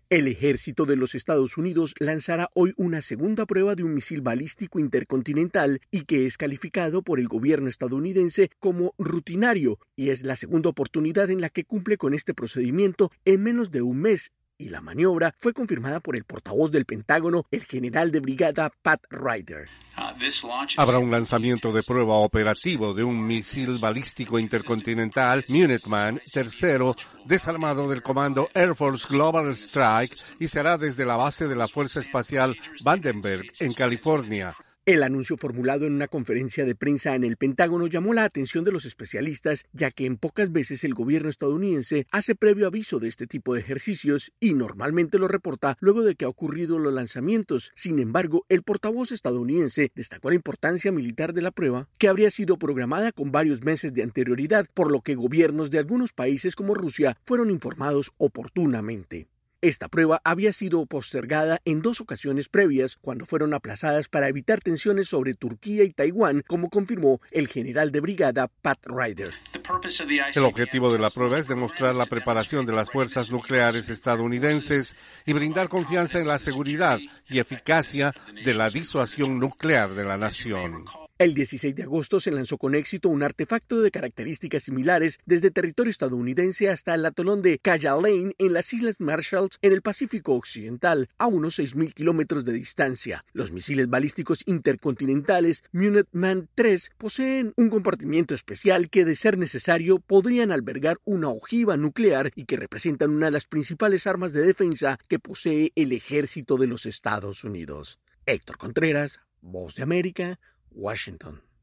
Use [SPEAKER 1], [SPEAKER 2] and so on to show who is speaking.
[SPEAKER 1] El ejército de los Estados Unidos lanzará hoy una segunda prueba de un misil balístico intercontinental y que es calificado por el gobierno estadounidense como rutinario, y es la segunda oportunidad en la que cumple con este procedimiento en menos de un mes. Y la maniobra fue confirmada por el portavoz del Pentágono, el general de brigada Pat Ryder.
[SPEAKER 2] Habrá un lanzamiento de prueba operativo de un misil balístico intercontinental Minuteman III desarmado del comando Air Force Global Strike y será desde la base de la Fuerza Espacial Vandenberg en California.
[SPEAKER 1] El anuncio formulado en una conferencia de prensa en el Pentágono llamó la atención de los especialistas, ya que en pocas veces el gobierno estadounidense hace previo aviso de este tipo de ejercicios y normalmente lo reporta luego de que ha ocurrido los lanzamientos. Sin embargo, el portavoz estadounidense destacó la importancia militar de la prueba, que habría sido programada con varios meses de anterioridad, por lo que gobiernos de algunos países como Rusia fueron informados oportunamente. Esta prueba había sido postergada en 2 ocasiones previas, cuando fueron aplazadas para evitar tensiones sobre Turquía y Taiwán, como confirmó el general de brigada Pat Ryder.
[SPEAKER 2] El objetivo de la prueba es demostrar la preparación de las fuerzas nucleares estadounidenses y brindar confianza en la seguridad y eficacia de la disuasión nuclear de la nación.
[SPEAKER 1] El 16 de agosto se lanzó con éxito un artefacto de características similares desde territorio estadounidense hasta el atolón de Kwajalein en las Islas Marshall en el Pacífico Occidental, a unos 6.000 kilómetros de distancia. Los misiles balísticos intercontinentales Minuteman III poseen un compartimiento especial que, de ser necesario, podrían albergar una ojiva nuclear y que representan una de las principales armas de defensa que posee el ejército de los Estados Unidos. Héctor Contreras, Voz de América, Washington.